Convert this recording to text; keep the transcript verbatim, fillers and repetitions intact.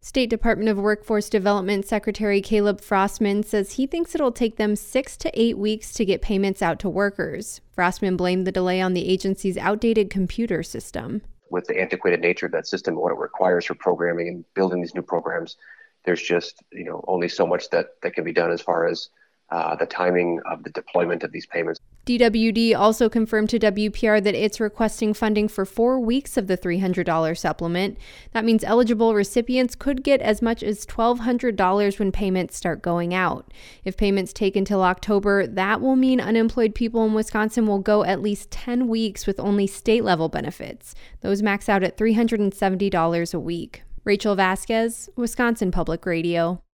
State Department of Workforce Development Secretary Caleb Frostman says he thinks it'll take them six to eight weeks to get payments out to workers. Frostman blamed the delay on the agency's outdated computer system. With the antiquated nature of that system, what it requires for programming and building these new programs, there's just you know only so much that, that can be done as far as uh, the timing of the deployment of these payments. D W D also confirmed to W P R that it's requesting funding for four weeks of the three hundred dollars supplement. That means eligible recipients could get as much as twelve hundred dollars when payments start going out. If payments take until October, that will mean unemployed people in Wisconsin will go at least ten weeks with only state-level benefits. Those max out at three hundred seventy dollars a week. Rachel Vasquez, Wisconsin Public Radio.